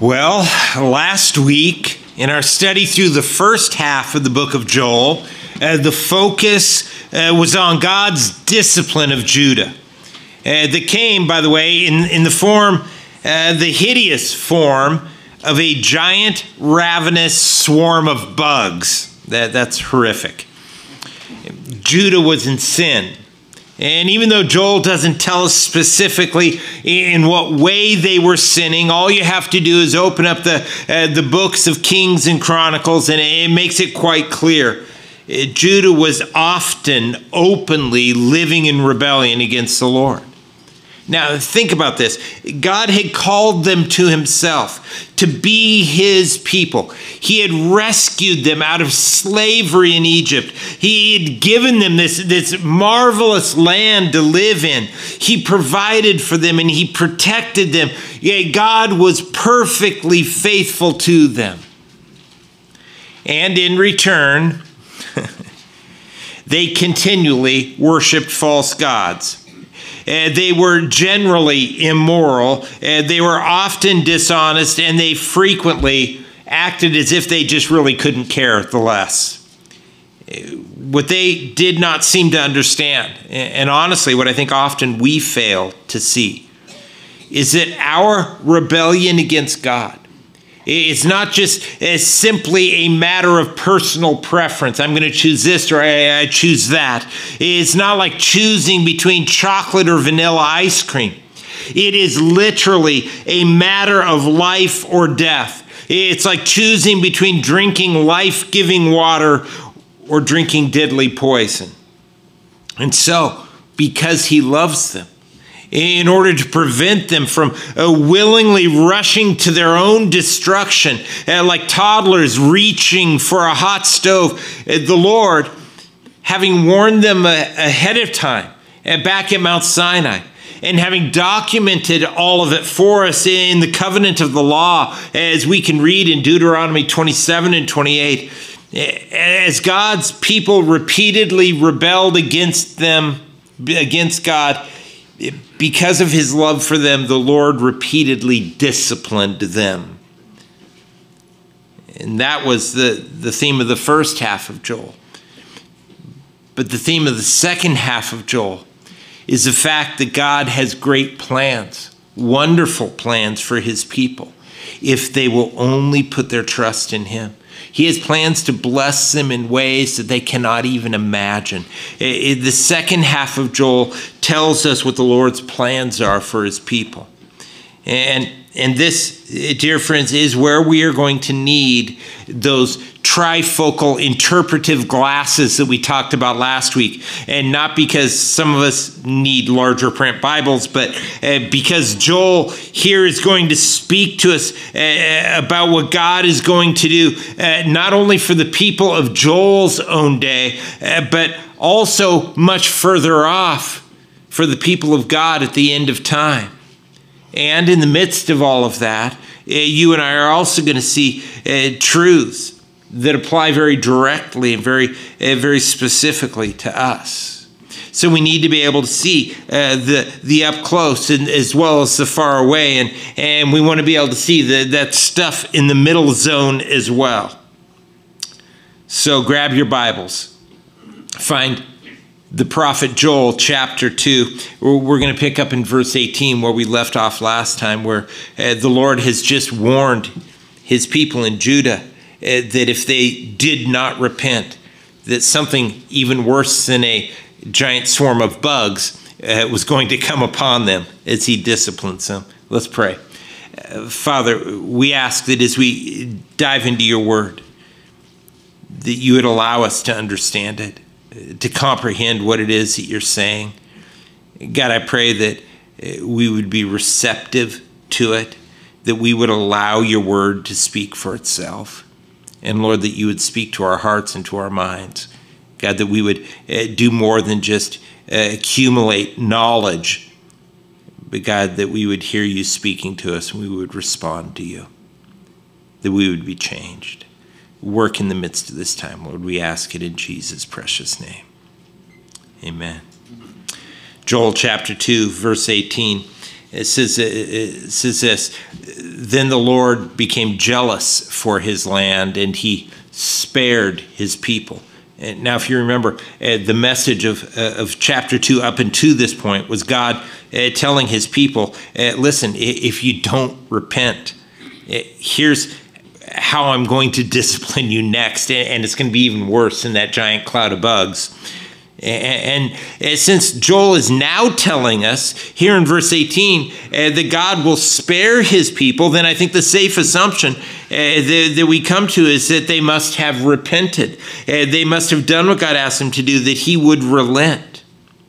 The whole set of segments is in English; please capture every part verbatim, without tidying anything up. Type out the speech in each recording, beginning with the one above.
Well, last week in our study through the first half of the book of Joel, uh, the focus uh, was on God's discipline of Judah. Uh, that came, by the way, in, in the form, uh, the hideous form of a giant ravenous swarm of bugs. That, that's horrific. Judah was in sin. And even though Joel doesn't tell us specifically in what way they were sinning, all you have to do is open up the uh, the books of Kings and Chronicles, and it makes it quite clear. Uh, Judah was often openly living in rebellion against the Lord. Now, think about this. God had called them to himself to be his people. He had rescued them out of slavery in Egypt. He had given them this, this marvelous land to live in. He provided for them and he protected them. Yet God was perfectly faithful to them. And in return, they continually worshiped false gods. Uh, they were generally immoral. Uh, they were often dishonest, and they frequently acted as if they just really couldn't care the less. Uh, what they did not seem to understand, and honestly, what I think often we fail to see, is that our rebellion against God, it's not just as simply a matter of personal preference. I'm going to choose this or I, I choose that. It's not like choosing between chocolate or vanilla ice cream. It is literally a matter of life or death. It's like choosing between drinking life-giving water or drinking deadly poison. And so, because he loves them, in order to prevent them from uh, willingly rushing to their own destruction, uh, like toddlers reaching for a hot stove, uh, the Lord, having warned them uh, ahead of time uh, back at Mount Sinai, and having documented all of it for us in the covenant of the law, as we can read in Deuteronomy twenty-seven and twenty-eight, as God's people repeatedly rebelled against them, against God, because of his love for them, the Lord repeatedly disciplined them. And that was the, the theme of the first half of Joel. But the theme of the second half of Joel is the fact that God has great plans, wonderful plans for his people, if they will only put their trust in him. He has plans to bless them in ways that they cannot even imagine. The second half of Joel tells us what the Lord's plans are for his people. And, and this, dear friends, is where we are going to need those trifocal interpretive glasses that we talked about last week. And not because some of us need larger print Bibles, but uh, because Joel here is going to speak to us uh, about what God is going to do, uh, not only for the people of Joel's own day, uh, but also much further off for the people of God at the end of time. And in the midst of all of that, uh, you and I are also going to see uh, truths that apply very directly and very, uh, very specifically to us. So we need to be able to see uh, the the up close and as well as the far away, and and we want to be able to see the, that stuff in the middle zone as well. So grab your Bibles, find the prophet Joel, chapter two. We're going to pick up in verse eighteen where we left off last time, where uh, the Lord has just warned his people in Judah uh, that if they did not repent, that something even worse than a giant swarm of bugs uh, was going to come upon them as he disciplines them. Let's pray. Uh, Father, we ask that as we dive into your word, that you would allow us to understand it, to comprehend what it is that you're saying. God, I pray that we would be receptive to it, that we would allow your word to speak for itself. And Lord, that you would speak to our hearts and to our minds. God, that we would do more than just accumulate knowledge, but God, that we would hear you speaking to us and we would respond to you, that we would be changed. Work in the midst of this time, Lord. We ask it in Jesus' precious name. Amen. Joel chapter two, verse eighteen. It says, it says this, then the Lord became jealous for his land, and he spared his people. And now, if you remember, uh, the message of, uh, of chapter two up until this point was God uh, telling his people, uh, listen, if you don't repent, uh, here's how I'm going to discipline you next. And it's going to be even worse than that giant cloud of bugs. And, and since Joel is now telling us here in verse eighteen uh, that God will spare his people, then I think the safe assumption uh, that, that we come to is that they must have repented. Uh, they must have done what God asked them to do, that he would relent.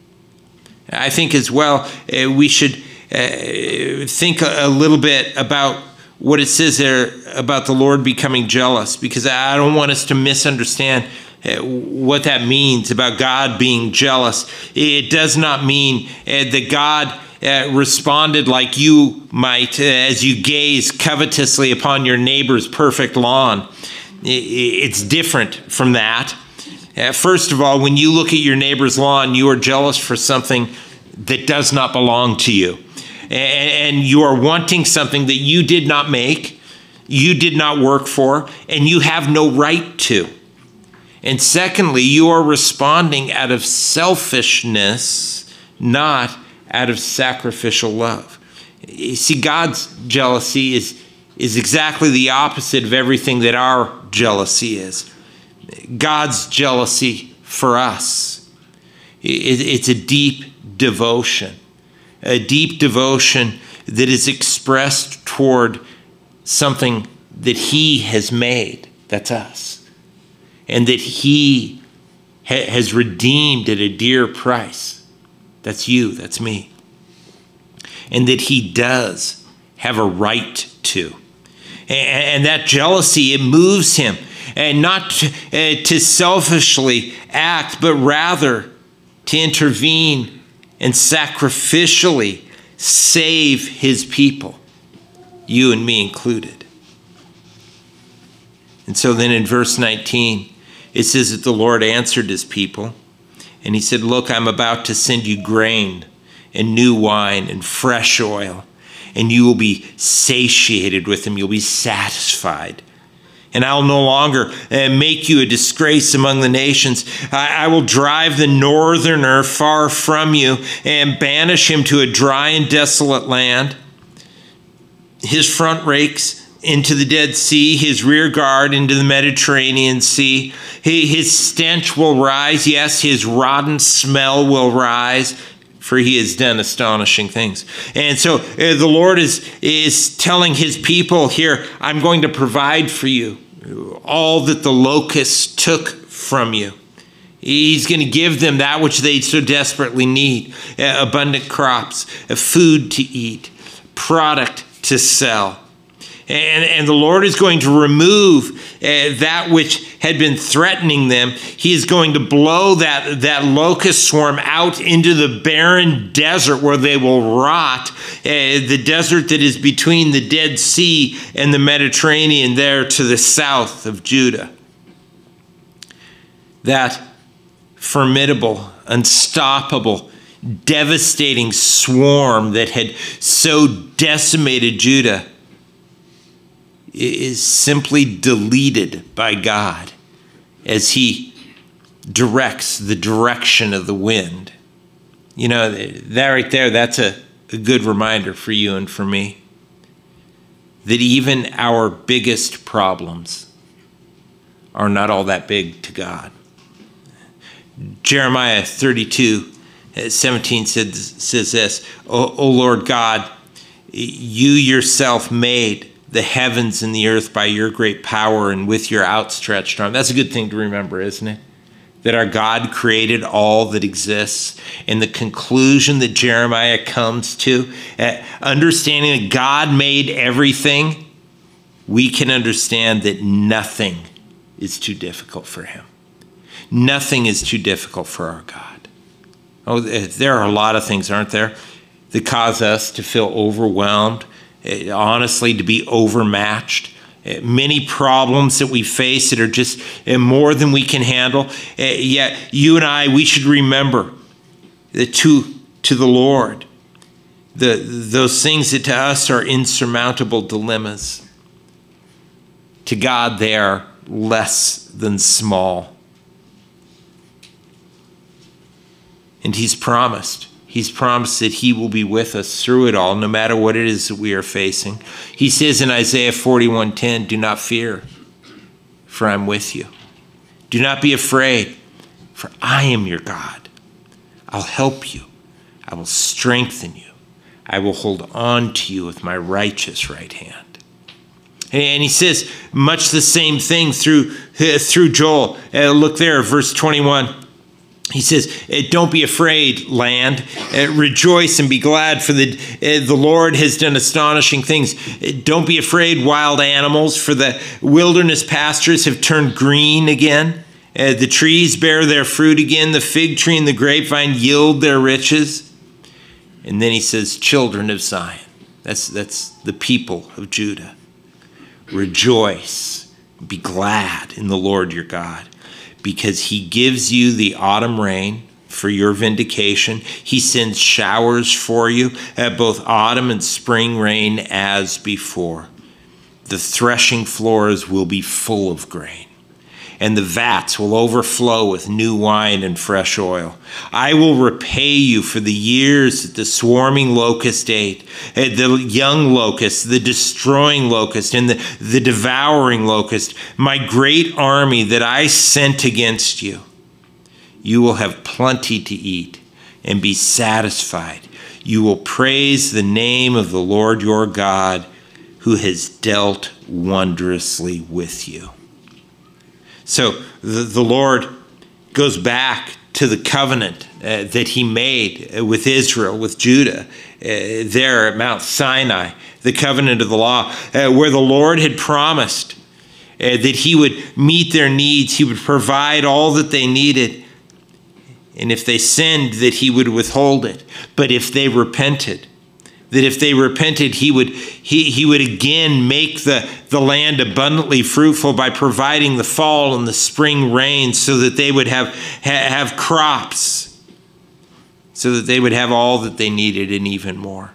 I think as well, uh, we should uh, think a, a little bit about what it says there about the Lord becoming jealous, because I don't want us to misunderstand what that means about God being jealous. It does not mean uh, that God uh, responded like you might uh, as you gaze covetously upon your neighbor's perfect lawn. It's different from that. Uh, first of all, when you look at your neighbor's lawn, you are jealous for something that does not belong to you. And you are wanting something that you did not make, you did not work for, and you have no right to. And secondly, you are responding out of selfishness, not out of sacrificial love. You see, God's jealousy is, is exactly the opposite of everything that our jealousy is. God's jealousy for us, it, it's a deep devotion, a deep devotion that is expressed toward something that he has made, that's us. And that he ha- has redeemed at a dear price. That's you, that's me. And that he does have a right to. And, and that jealousy, it moves him. And not to, uh, to selfishly act, but rather to intervene and sacrificially save his people. You and me included. And so then in verse nineteen, it says that the Lord answered his people, and he said, look, I'm about to send you grain and new wine and fresh oil, and you will be satiated with them. You'll be satisfied. And I'll no longer uh, make you a disgrace among the nations. I, I will drive the northerner far from you and banish him to a dry and desolate land. His front rakes into the Dead Sea, his rear guard into the Mediterranean Sea. His stench will rise. Yes, his rotten smell will rise, for he has done astonishing things. And so uh, the Lord is, is telling his people here, I'm going to provide for you all that the locusts took from you. He's going to give them that which they so desperately need, uh, abundant crops, uh, food to eat, product to sell. And, and the Lord is going to remove uh, that which had been threatening them. He is going to blow that, that locust swarm out into the barren desert where they will rot, uh, the desert that is between the Dead Sea and the Mediterranean there to the south of Judah. That formidable, unstoppable, devastating swarm that had so decimated Judah is simply deleted by God as he directs the direction of the wind. You know, that right there, that's a, a good reminder for you and for me that even our biggest problems are not all that big to God. Jeremiah thirty-two seventeen says, says this, o, o Lord God, you yourself made the heavens and the earth by your great power and with your outstretched arm. That's a good thing to remember, isn't it? That our God created all that exists. And the conclusion that Jeremiah comes to, uh, understanding that God made everything, we can understand that nothing is too difficult for him. Nothing is too difficult for our God. Oh, there are a lot of things, aren't there, that cause us to feel overwhelmed, honestly, to be overmatched. Many problems that we face that are just more than we can handle. Yet you and I, we should remember that to, to the Lord, the, those things that to us are insurmountable dilemmas, to God they are less than small. And he's promised. He's promised that he will be with us through it all, no matter what it is that we are facing. He says in Isaiah forty-one ten, do not fear, for I'm with you. Do not be afraid, for I am your God. I'll help you. I will strengthen you. I will hold on to you with my righteous right hand. And he says much the same thing through, through Joel. Uh, look there, verse twenty-one. He says, don't be afraid, land. Uh, rejoice and be glad, for the, uh, the Lord has done astonishing things. Uh, don't be afraid, wild animals, for the wilderness pastures have turned green again. Uh, the trees bear their fruit again. The fig tree and the grapevine yield their riches. And then he says, children of Zion. That's, that's the people of Judah. Rejoice, be glad in the Lord your God, because he gives you the autumn rain for your vindication. He sends showers for you, at both autumn and spring rain as before. The threshing floors will be full of grain, and the vats will overflow with new wine and fresh oil. I will repay you for the years that the swarming locust ate, the young locust, the destroying locust, and the, the devouring locust, my great army that I sent against you. You will have plenty to eat and be satisfied. You will praise the name of the Lord your God, who has dealt wondrously with you. So the, the Lord goes back to the covenant uh, that he made uh, with Israel, with Judah, uh, there at Mount Sinai, the covenant of the law, uh, where the Lord had promised uh, that he would meet their needs, he would provide all that they needed, and if they sinned, that he would withhold it. But if they repented, that if they repented, he would he, he would again make the, the land abundantly fruitful by providing the fall and the spring rains, so that they would have, ha, have crops, so that they would have all that they needed and even more.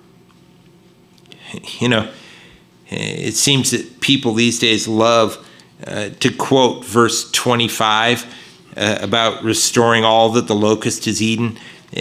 You know, it seems that people these days love uh, to quote verse twenty-five uh, about restoring all that the locust has eaten.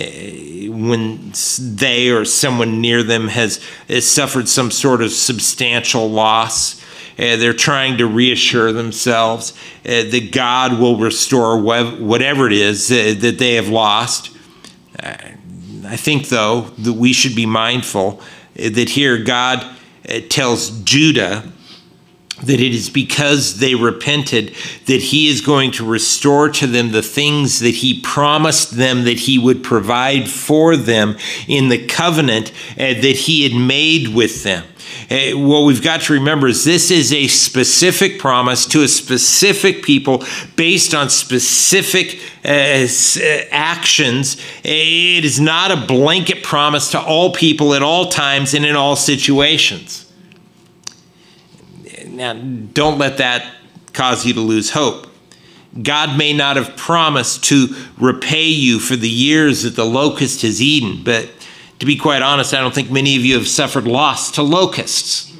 When they or someone near them has, has suffered some sort of substantial loss, uh, they're trying to reassure themselves uh, that God will restore wh- whatever it is uh, that they have lost. Uh, I think, though, that we should be mindful uh, that here God uh, tells Judah that it is because they repented that he is going to restore to them the things that he promised them that he would provide for them in the covenant uh, that he had made with them. Uh, what we've got to remember is this is a specific promise to a specific people based on specific uh, actions. It is not a blanket promise to all people at all times and in all situations. Now, don't let that cause you to lose hope. God may not have promised to repay you for the years that the locust has eaten, but to be quite honest, I don't think many of you have suffered loss to locusts.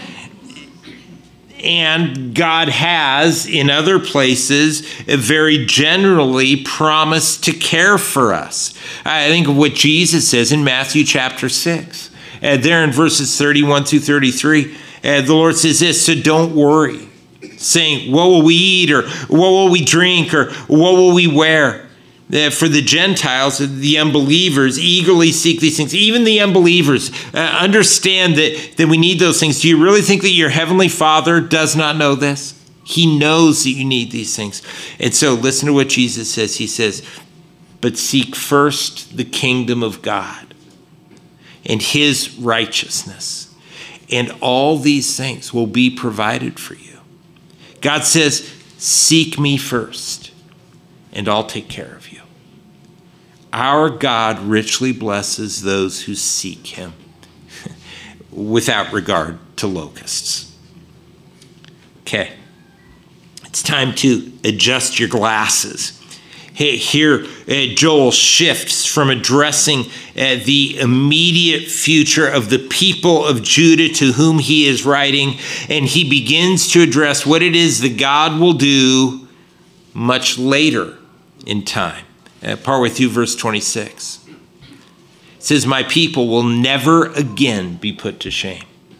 And God has, in other places, very generally promised to care for us. I think of what Jesus says in Matthew chapter six. Uh, there in verses thirty-one through thirty-three, uh, the Lord says this, so don't worry, saying, what will we eat, or what will we drink, or what will we wear? Uh, for the Gentiles, the unbelievers, eagerly seek these things. Even the unbelievers uh, understand that, that we need those things. Do you really think that your heavenly Father does not know this? He knows that you need these things. And so listen to what Jesus says. He says, but seek first the kingdom of God and his righteousness, and all these things will be provided for you. God says, seek me first, and I'll take care of you. Our God richly blesses those who seek him without regard to locusts. Okay, it's time to adjust your glasses. Here, uh, Joel shifts from addressing uh, the immediate future of the people of Judah to whom he is writing, and he begins to address what it is that God will do much later in time. Uh, partway through verse twenty-six. It says, my people will never again be put to shame.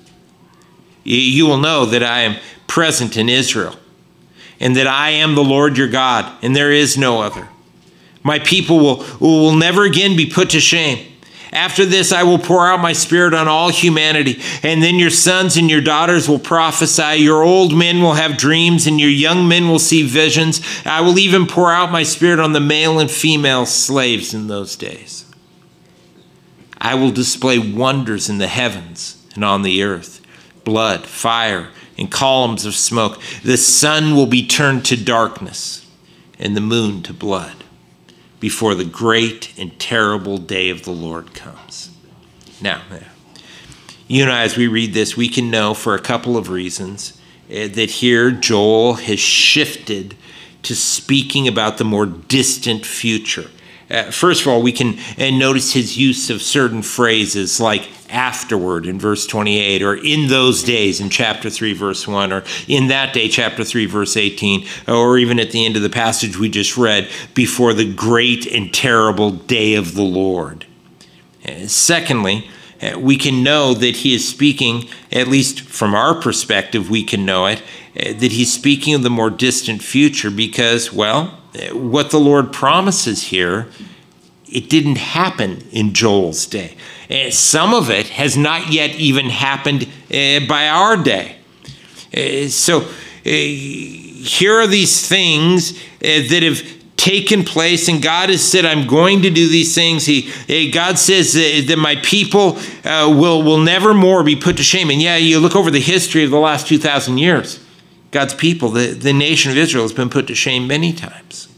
You will know that I am present in Israel, and that I am the Lord your God, and there is no other. My people will, will never again be put to shame. After this, I will pour out my spirit on all humanity, and then your sons and your daughters will prophesy. Your old men will have dreams, and your young men will see visions. I will even pour out my spirit on the male and female slaves in those days. I will display wonders in the heavens and on the earth, blood, fire, and columns of smoke. The sun will be turned to darkness and the moon to blood before the great and terrible day of the Lord comes. Now, you and I, as we read this, we can know for a couple of reasons uh, that here Joel has shifted to speaking about the more distant future. Uh, first of all, we can uh, notice his use of certain phrases like afterward in verse twenty-eight, or in those days in chapter three, verse one, or in that day, chapter three, verse eighteen, or even at the end of the passage we just read, before the great and terrible day of the Lord. Uh, secondly, uh, we can know that he is speaking, at least from our perspective, we can know it, uh, that he's speaking of the more distant future because, well, what the Lord promises here, it didn't happen in Joel's day. Uh, some of it has not yet even happened uh, by our day. Uh, so uh, here are these things uh, that have taken place, and God has said, I'm going to do these things. He, uh, God says that, that my people uh, will, will never more be put to shame. And yeah, you look over the history of the last two thousand years, God's people, the, the nation of Israel, has been put to shame many times.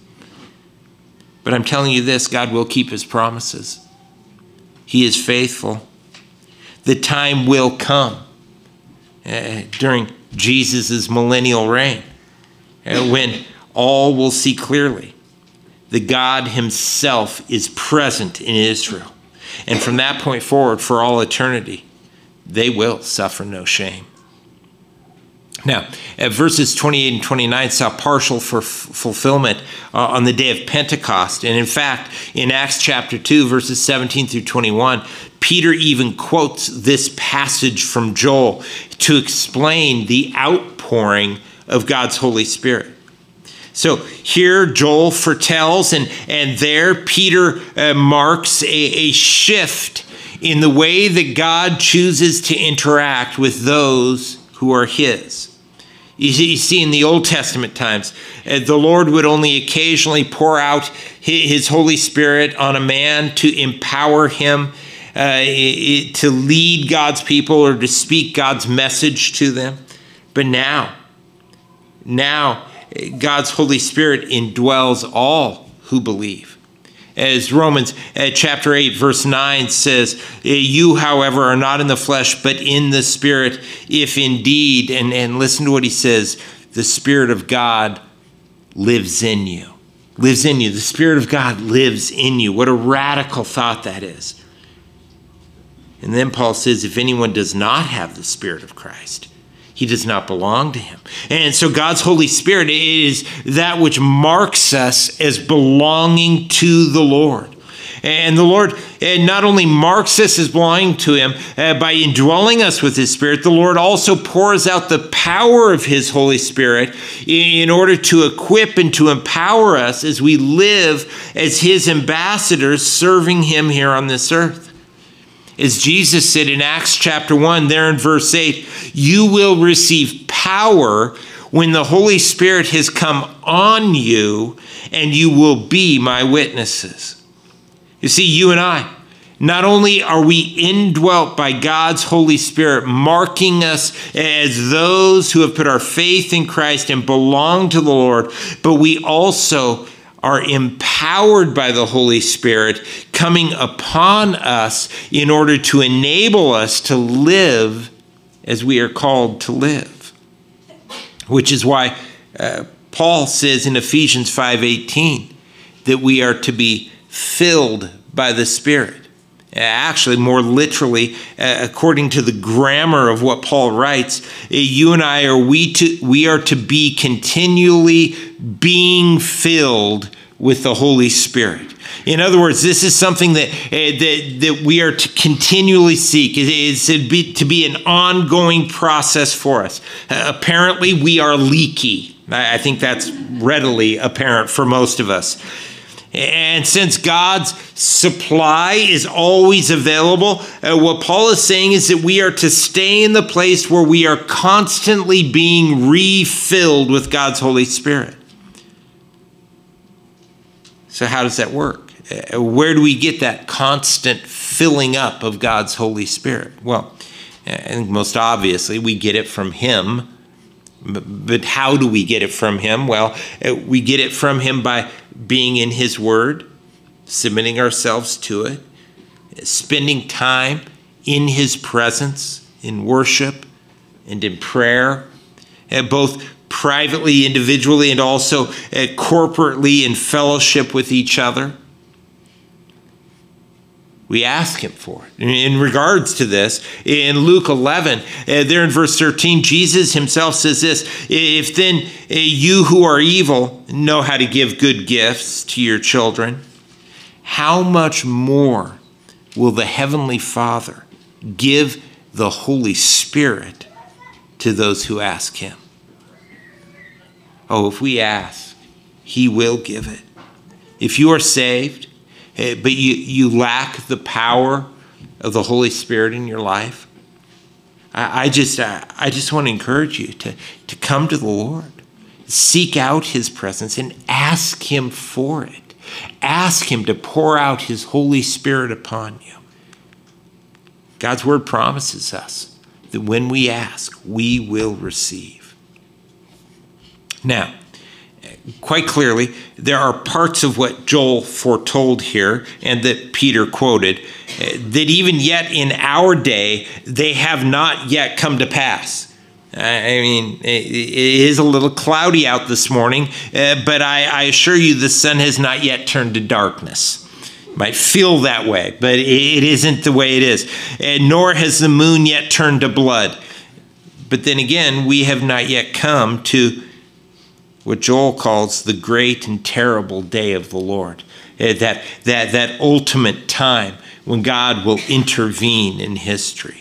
But I'm telling you this, God will keep his promises. He is faithful. The time will come uh, during Jesus' millennial reign uh, when all will see clearly that God himself is present in Israel. And from that point forward, for all eternity, they will suffer no shame. Now, uh, verses twenty-eight and twenty-nine saw partial for f- fulfillment uh, on the day of Pentecost. And in fact, in Acts chapter two, verses seventeen through twenty-one, Peter even quotes this passage from Joel to explain the outpouring of God's Holy Spirit. So here Joel foretells, and, and there Peter uh, marks a, a shift in the way that God chooses to interact with those who are his. You see, in the Old Testament times, uh, the Lord would only occasionally pour out his Holy Spirit on a man to empower him uh, to lead God's people or to speak God's message to them. But now, now God's Holy Spirit indwells all who believe. As Romans uh, chapter eight, verse nine says, you, however, are not in the flesh, but in the Spirit, if indeed, and, and listen to what he says, the Spirit of God lives in you. Lives in you. The Spirit of God lives in you. What a radical thought that is. And then Paul says, if anyone does not have the Spirit of Christ, he does not belong to him. And so God's Holy Spirit is that which marks us as belonging to the Lord. And the Lord not only marks us as belonging to him uh, by indwelling us with his Spirit, the Lord also pours out the power of his Holy Spirit in order to equip and to empower us as we live as his ambassadors serving him here on this earth. As Jesus said in Acts chapter one, there in verse eight, you will receive power when the Holy Spirit has come on you, and you will be my witnesses. You see, you and I, not only are we indwelt by God's Holy Spirit, marking us as those who have put our faith in Christ and belong to the Lord, but we also are empowered by the Holy Spirit coming upon us in order to enable us to live as we are called to live. Which is why uh, Paul says in Ephesians five eighteen that we are to be filled by the Spirit. Actually, more literally, uh, according to the grammar of what Paul writes, you and I are we to we are to be continually being filled with the Holy Spirit. In other words, this is something that uh, that, that we are to continually seek. It is to be, to be an ongoing process for us. Uh, apparently, we are leaky. I, I think that's readily apparent for most of us. And since God's supply is always available, uh, what Paul is saying is that we are to stay in the place where we are constantly being refilled with God's Holy Spirit. So how does that work? Uh, where do we get that constant filling up of God's Holy Spirit? Well, I think most obviously we get it from Him. But how do we get it from Him? Well, we get it from Him by being in His Word, submitting ourselves to it, spending time in His presence, in worship and in prayer, both privately, individually, and also corporately in fellowship with each other. We ask Him for it. In regards to this, in Luke eleven, uh, there in verse thirteen, Jesus Himself says this, if then uh, you who are evil know how to give good gifts to your children, how much more will the Heavenly Father give the Holy Spirit to those who ask Him? Oh, if we ask, He will give it. If you are saved, but you, you lack the power of the Holy Spirit in your life, I, I just I, I just want to encourage you to, to come to the Lord. Seek out His presence and ask Him for it. Ask Him to pour out His Holy Spirit upon you. God's Word promises us that when we ask, we will receive. Now, quite clearly, there are parts of what Joel foretold here and that Peter quoted that even yet in our day, they have not yet come to pass. I mean, it is a little cloudy out this morning, but I, I assure you the sun has not yet turned to darkness. You might feel that way, but it isn't the way it is. Nor has the moon yet turned to blood. But then again, we have not yet come to what Joel calls the great and terrible day of the Lord, that, that, that ultimate time when God will intervene in history.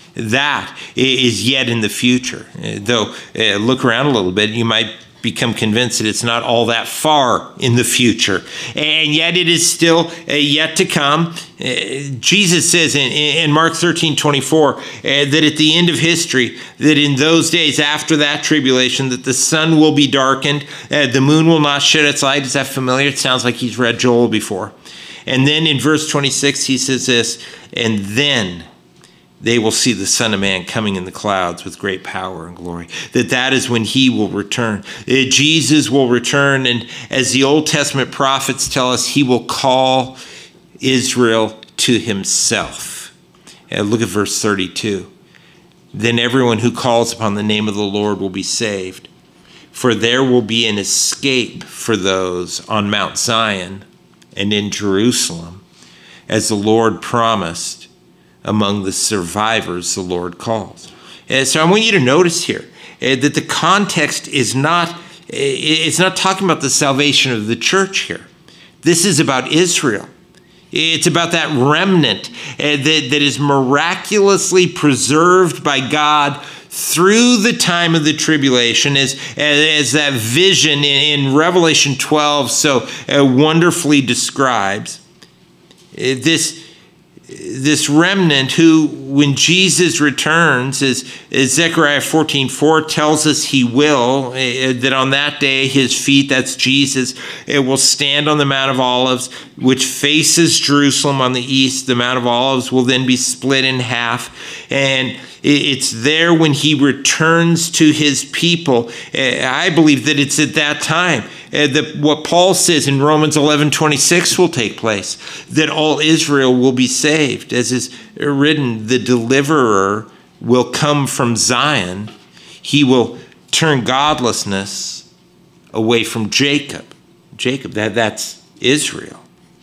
That is yet in the future. Though, uh, look around a little bit, you might become convinced that it's not all that far in the future. And yet it is still uh, yet to come. Uh, Jesus says in, in Mark thirteen twenty-four uh, that at the end of history, that in those days after that tribulation, that the sun will be darkened, uh, the moon will not shed its light. Is that familiar? It sounds like he's read Joel before. And then in verse twenty-six, he says this, and then they will see the Son of Man coming in the clouds with great power and glory. That that is when He will return. Jesus will return, and as the Old Testament prophets tell us, He will call Israel to Himself. And look at verse thirty-two. Then everyone who calls upon the name of the Lord will be saved, for there will be an escape for those on Mount Zion and in Jerusalem, as the Lord promised. Among the survivors the Lord calls. And so I want you to notice here uh, that the context is not, uh, it's not talking about the salvation of the church here. This is about Israel. It's about that remnant uh, that, that is miraculously preserved by God through the time of the tribulation, as, as that vision in, in Revelation twelve so uh, wonderfully describes. Uh, this This remnant who, when Jesus returns, as, as Zechariah fourteen four tells us He will, that on that day His feet, that's Jesus, it will stand on the Mount of Olives, which faces Jerusalem on the east. The Mount of Olives will then be split in half. And it's there when He returns to His people. I believe that it's at that time that what Paul says in Romans eleven twenty-six will take place, that all Israel will be saved. As is written, the deliverer will come from Zion. He will turn godlessness away from Jacob. Jacob, that, that's Israel.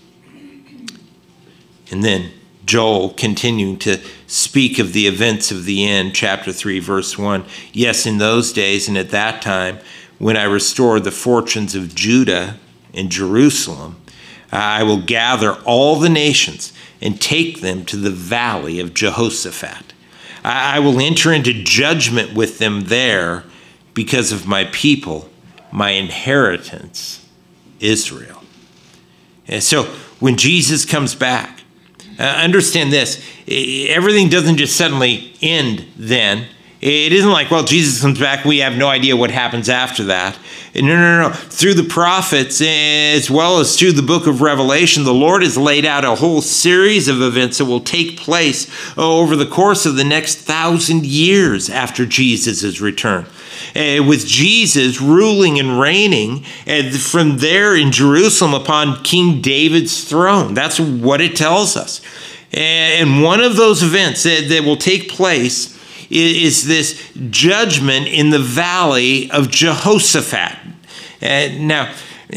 And then Joel continuing to speak of the events of the end, chapter three, verse one. Yes, in those days and at that time, when I restore the fortunes of Judah and Jerusalem, I will gather all the nations and take them to the valley of Jehoshaphat. I will enter into judgment with them there because of my people, my inheritance, Israel. And so when Jesus comes back, uh, understand this, everything doesn't just suddenly end then. It isn't like, well, Jesus comes back, we have no idea what happens after that. No, no, no. Through the prophets, as well as through the book of Revelation, the Lord has laid out a whole series of events that will take place over the course of the next thousand years after Jesus' return. Uh, with Jesus ruling and reigning uh, from there in Jerusalem upon King David's throne. That's what it tells us. And one of those events that, that will take place is this judgment in the valley of Jehoshaphat. Uh, now, uh,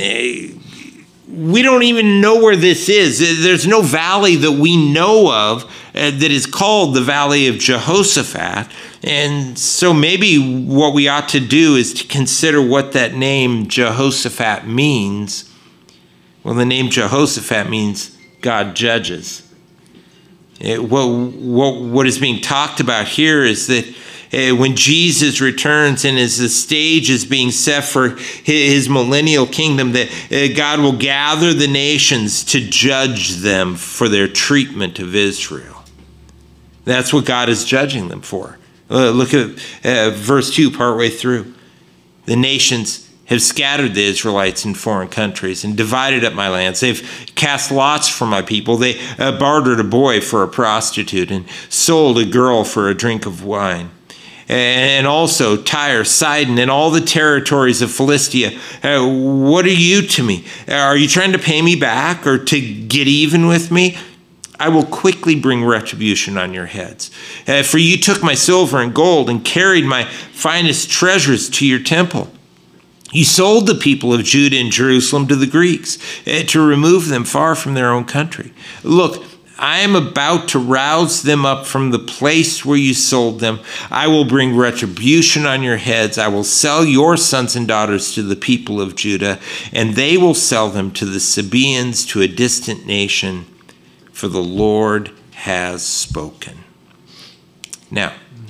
we don't even know where this is. There's no valley that we know of uh, that is called the Valley of Jehoshaphat. And so maybe what we ought to do is to consider what that name Jehoshaphat means. Well, the name Jehoshaphat means God judges. It, what, what, what is being talked about here is that uh, when Jesus returns and as the stage is being set for his millennial kingdom, that uh, God will gather the nations to judge them for their treatment of Israel. That's what God is judging them for. Uh, look at uh, verse two, partway through. The nations have scattered the Israelites in foreign countries and divided up my lands. They've cast lots for my people. They uh, bartered a boy for a prostitute and sold a girl for a drink of wine. And also Tyre, Sidon, and all the territories of Philistia. Uh, what are you to me? Are you trying to pay me back or to get even with me? I will quickly bring retribution on your heads. Uh, for you took my silver and gold and carried my finest treasures to your temple. You sold the people of Judah and Jerusalem to the Greeks uh, to remove them far from their own country. Look, I am about to rouse them up from the place where you sold them. I will bring retribution on your heads. I will sell your sons and daughters to the people of Judah, and they will sell them to the Sabaeans, to a distant nation, for the Lord has spoken. Now,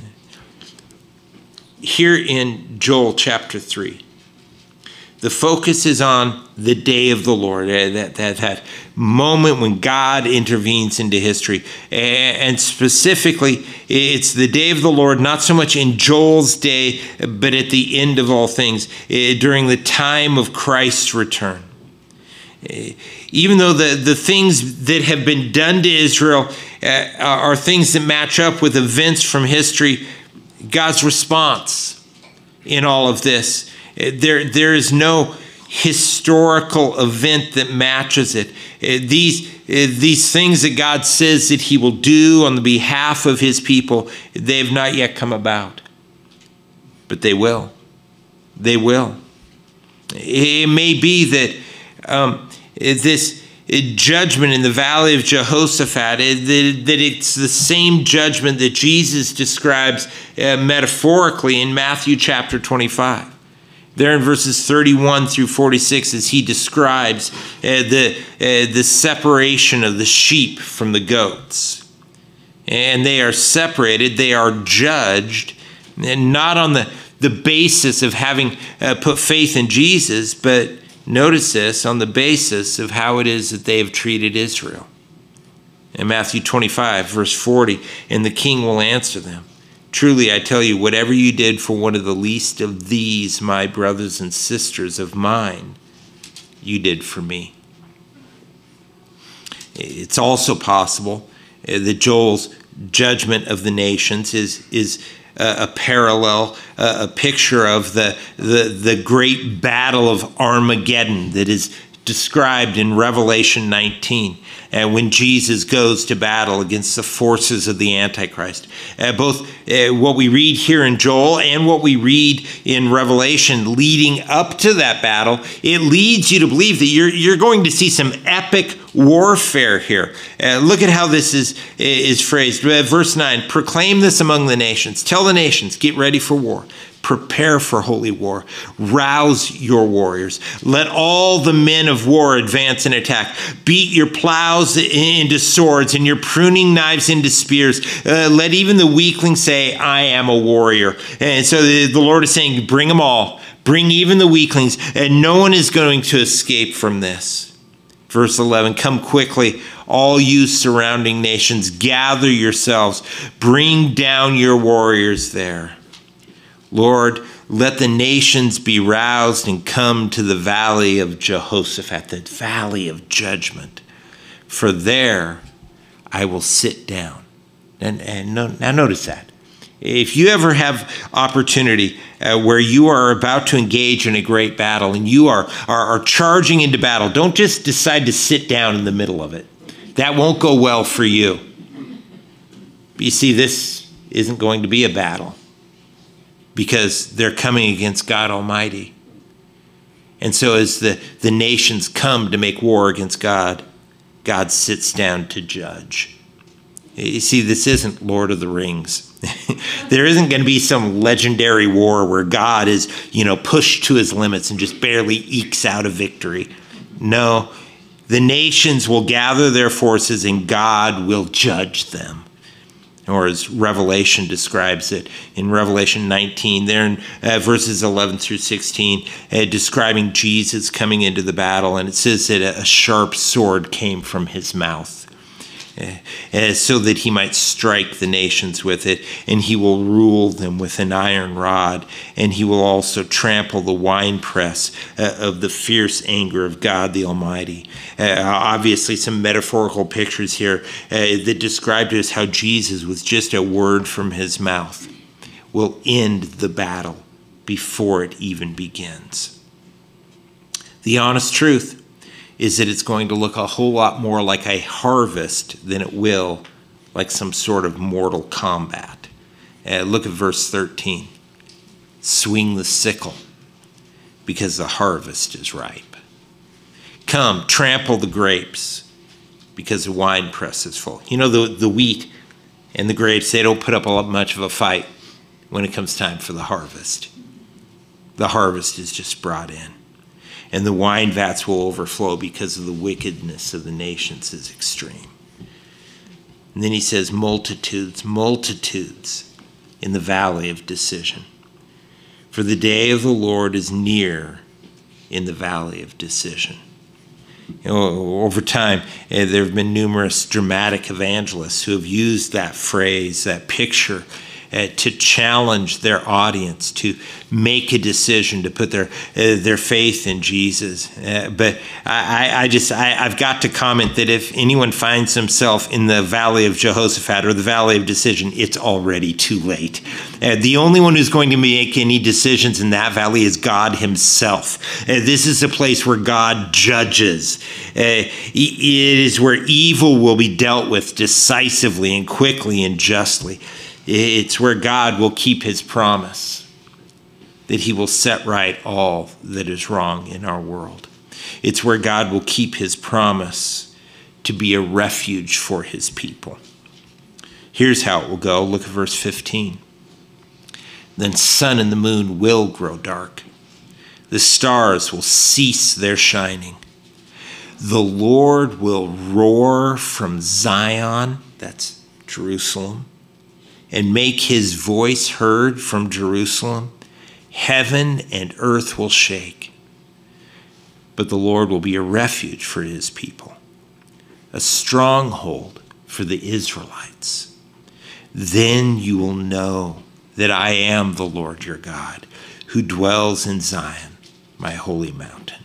here in Joel chapter three, the focus is on the day of the Lord, that, that, that moment when God intervenes into history. And specifically, it's the day of the Lord, not so much in Joel's day, but at the end of all things, during the time of Christ's return. Even though the, the things that have been done to Israel uh, are things that match up with events from history, God's response in all of this, There, there is no historical event that matches it. These, these things that God says that he will do on the behalf of his people, they have not yet come about. But they will. They will. It may be that um, this judgment in the valley of Jehoshaphat, that it's the same judgment that Jesus describes uh, metaphorically in Matthew chapter twenty-five. There in verses thirty-one through forty-six, as he describes uh, the, uh, the separation of the sheep from the goats. And they are separated, they are judged, and not on the, the basis of having uh, put faith in Jesus, but notice this, on the basis of how it is that they have treated Israel. In Matthew twenty-five, verse forty, and the king will answer them, truly, I tell you, whatever you did for one of the least of these, my brothers and sisters of mine, you did for me. It's also possible that Joel's judgment of the nations is, is a parallel, a picture of the, the, the great battle of Armageddon that is described in Revelation nineteen, uh, when Jesus goes to battle against the forces of the Antichrist. Uh, both uh, what we read here in Joel and what we read in Revelation leading up to that battle, it leads you to believe that you're, you're going to see some epic warfare here. Uh, look at how this is, is phrased. Uh, verse nine, proclaim this among the nations. Tell the nations, get ready for war. Prepare for holy war. Rouse your warriors. Let all the men of war advance and attack. Beat your plows into swords and your pruning knives into spears. Uh, let even the weakling say, I am a warrior. And so the, the Lord is saying, bring them all. Bring even the weaklings. And no one is going to escape from this. Verse eleven, come quickly, all you surrounding nations. Gather yourselves. Bring down your warriors there. Lord, let the nations be roused and come to the valley of Jehoshaphat, the valley of judgment. For there I will sit down. And, and no, now notice that. If you ever have opportunity uh, where you are about to engage in a great battle and you are, are, are charging into battle, don't just decide to sit down in the middle of it. That won't go well for you. But you see, this isn't going to be a battle, because they're coming against God Almighty. And so as the, the nations come to make war against God, God sits down to judge. You see, this isn't Lord of the Rings. There isn't going to be some legendary war where God is, you know, pushed to his limits and just barely ekes out a victory. No, the nations will gather their forces and God will judge them. Or as Revelation describes it in Revelation nineteen, there in uh, verses eleven through sixteen, uh, describing Jesus coming into the battle. And it says that a sharp sword came from his mouth, uh, uh, so that he might strike the nations with it, and he will rule them with an iron rod, and he will also trample the winepress uh, of the fierce anger of God the Almighty. Uh, obviously, some metaphorical pictures here uh, that describe to us how Jesus, with just a word from his mouth, will end the battle before it even begins. The honest truth is that it's going to look a whole lot more like a harvest than it will like some sort of mortal combat. Uh, look at verse thirteen. Swing the sickle, because the harvest is ripe. Come, trample the grapes, because the winepress is full. You know, the, the wheat and the grapes, they don't put up a much of a fight when it comes time for the harvest. The harvest is just brought in. And the wine vats will overflow because of the wickedness of the nations is extreme. And then he says, multitudes, multitudes in the valley of decision. For the day of the Lord is near in the valley of decision. You know, over time, uh, there have been numerous dramatic evangelists who have used that phrase, that picture, uh, to challenge their audience to make a decision to put their uh, their faith in Jesus. Uh, but I, I just I, I've got to comment that if anyone finds himself in the valley of Jehoshaphat or the valley of decision, it's already too late. Uh, the only one who's going to make any decisions in that valley is God himself. Uh, this is a place where God judges. Uh, it is where evil will be dealt with decisively and quickly and justly. It's where God will keep his promise that he will set right all that is wrong in our world. It's where God will keep his promise to be a refuge for his people. Here's how it will go. Look at verse fifteen. Then sun and the moon will grow dark. The stars will cease their shining. The Lord will roar from Zion, that's Jerusalem, and make his voice heard from Jerusalem. Heaven and earth will shake. But the Lord will be a refuge for his people, a stronghold for the Israelites. Then you will know that I am the Lord your God, who dwells in Zion, my holy mountain.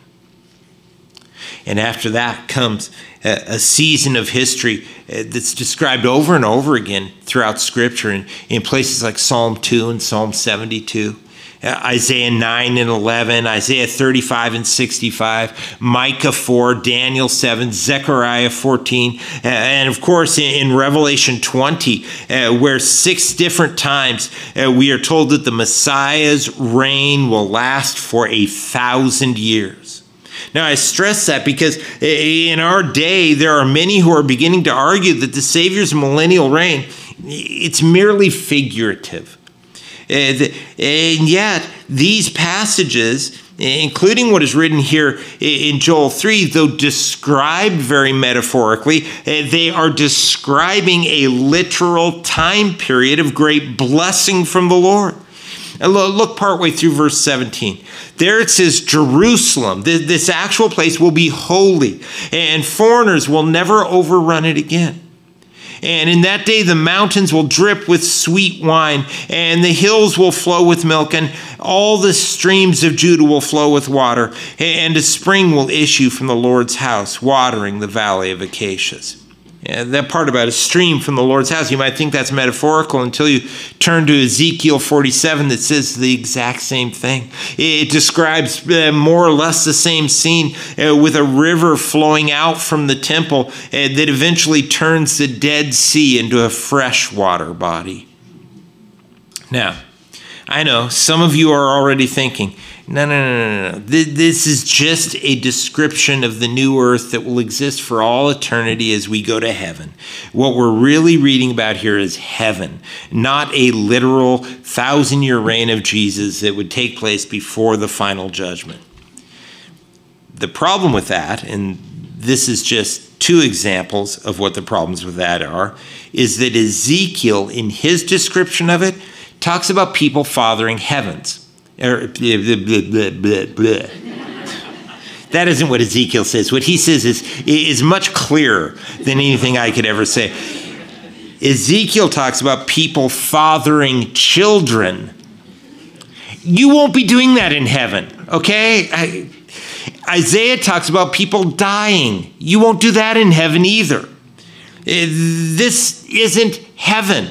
And after that comes a, a season of history that's described over and over again throughout Scripture in, in places like Psalm two and Psalm seventy-two. Isaiah nine and eleven, Isaiah thirty-five and sixty-five, Micah four, Daniel seven, Zechariah fourteen, and of course in Revelation twenty, uh, where six different times uh, we are told that the Messiah's reign will last for a thousand years. Now, I stress that because in our day, there are many who are beginning to argue that the Savior's millennial reign, it's merely figurative. And yet, these passages, including what is written here in Joel three, though described very metaphorically, they are describing a literal time period of great blessing from the Lord. Look partway through verse seventeen. There it says, Jerusalem, this actual place, will be holy, and foreigners will never overrun it again. And in that day, the mountains will drip with sweet wine, and the hills will flow with milk, and all the streams of Judah will flow with water, and a spring will issue from the Lord's house, watering the valley of acacias. Yeah, that part about a stream from the Lord's house, you might think that's metaphorical until you turn to Ezekiel forty-seven that says the exact same thing. It describes uh, more or less the same scene uh, with a river flowing out from the temple uh, that eventually turns the Dead Sea into a freshwater body. Now, I know some of you are already thinking, no, no, no, no, no. This is just a description of the new earth that will exist for all eternity as we go to heaven. What we're really reading about here is heaven, not a literal thousand-year reign of Jesus that would take place before the final judgment. The problem with that, and this is just two examples of what the problems with that are, is that Ezekiel, in his description of it, talks about people fathering heavens. That isn't what Ezekiel says. What he says is, is much clearer than anything I could ever say. Ezekiel talks about people fathering children. You won't be doing that in heaven, okay? I, Isaiah talks about people dying. You won't do that in heaven either. This isn't heaven.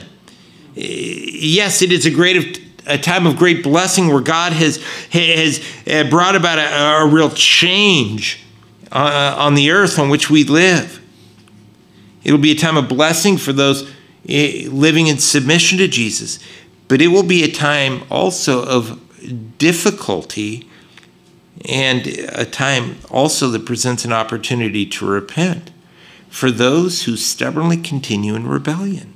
Yes, it is a great a time of great blessing where God has has brought about a, a real change uh, on the earth on which we live. It'll be a time of blessing for those living in submission to Jesus, but it will be a time also of difficulty and a time also that presents an opportunity to repent for those who stubbornly continue in rebellion.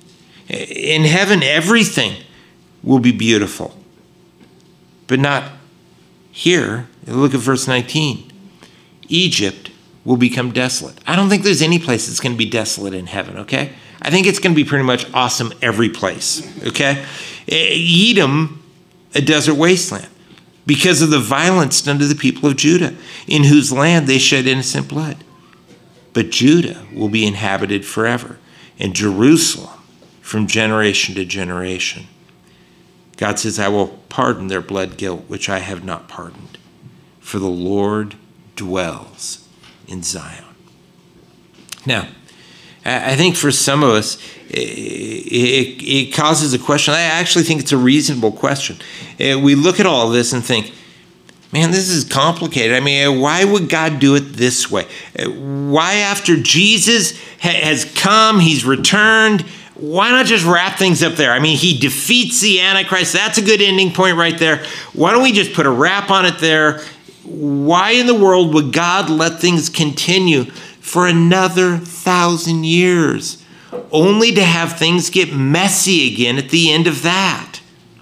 In heaven, everything will be beautiful, but not here. Look at verse nineteen. Egypt will become desolate. I don't think there's any place that's going to be desolate in heaven, okay? I think it's going to be pretty much awesome every place, okay? Edom, a desert wasteland, because of the violence done to the people of Judah, in whose land they shed innocent blood. But Judah will be inhabited forever, and Jerusalem from generation to generation. God says, I will pardon their blood guilt, which I have not pardoned. For the Lord dwells in Zion. Now, I think for some of us, it, it, it causes a question. I actually think it's a reasonable question. We look at all of this and think, man, this is complicated. I mean, why would God do it this way? Why, after Jesus has come, he's returned, why not just wrap things up there? I mean, he defeats the Antichrist. That's a good ending point right there. Why don't we just put a wrap on it there? Why in the world would God let things continue for another thousand years, only to have things get messy again at the end of that?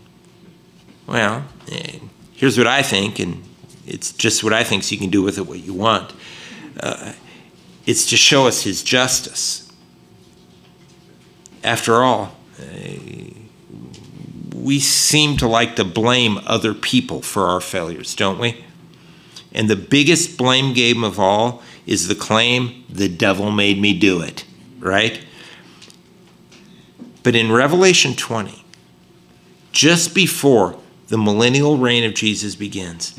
Well, here's what I think, and it's just what I think, so you can do with it what you want. Uh, it's to show us his justice. After all, uh, we seem to like to blame other people for our failures, don't we? And the biggest blame game of all is the claim, the devil made me do it, right? But in Revelation twenty, just before the millennial reign of Jesus begins,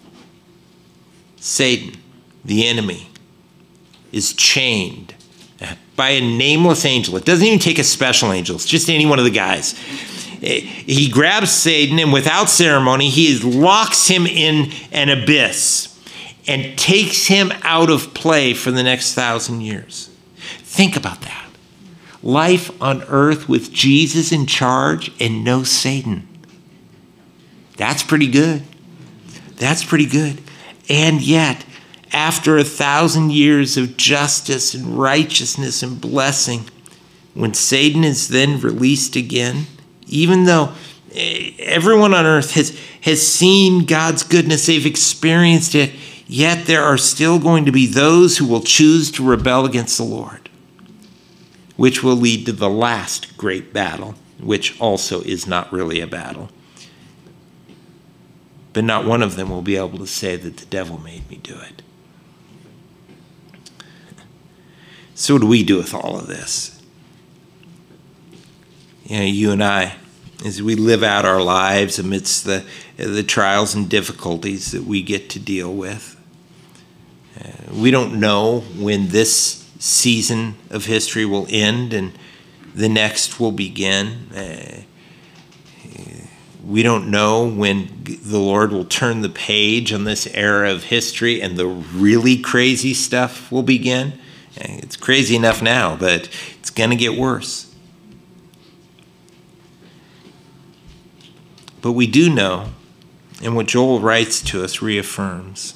Satan, the enemy, is chained by a nameless angel. It doesn't even take a special angel. It's just any one of the guys. he grabs Satan, and without ceremony, he locks him in an abyss and takes him out of play for the next thousand years. Think about that. Life on earth with Jesus in charge and no Satan. That's pretty good. That's pretty good. And yet, after a thousand years of justice and righteousness and blessing, when Satan is then released again, even though everyone on earth has, has seen God's goodness, they've experienced it, yet there are still going to be those who will choose to rebel against the Lord, which will lead to the last great battle, which also is not really a battle. But not one of them will be able to say that the devil made me do it. So what do we do with all of this? You know, you and I, as we live out our lives amidst the, the trials and difficulties that we get to deal with, uh, we don't know when this season of history will end and the next will begin. Uh, we don't know when the Lord will turn the page on this era of history and the really crazy stuff will begin. It's crazy enough now, but it's going to get worse. But we do know, and what Joel writes to us reaffirms,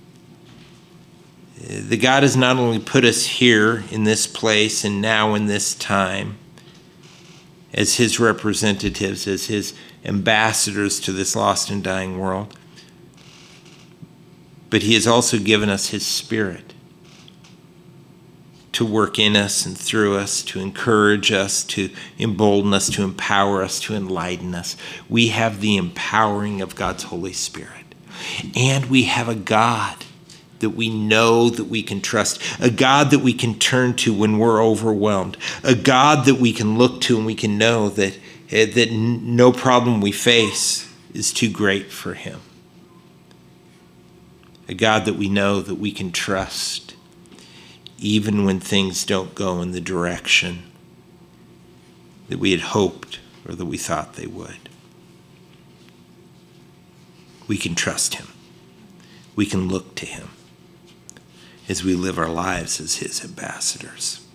that God has not only put us here in this place and now in this time as his representatives, as his ambassadors to this lost and dying world, but he has also given us his Spirit to work in us and through us, to encourage us, to embolden us, to empower us, to enlighten us. We have the empowering of God's Holy Spirit. And we have a God that we know that we can trust, a God that we can turn to when we're overwhelmed, a God that we can look to and we can know that, that no problem we face is too great for him. A God that we know that we can trust even when things don't go in the direction that we had hoped or that we thought they would. We can trust him. We can look to him as we live our lives as his ambassadors.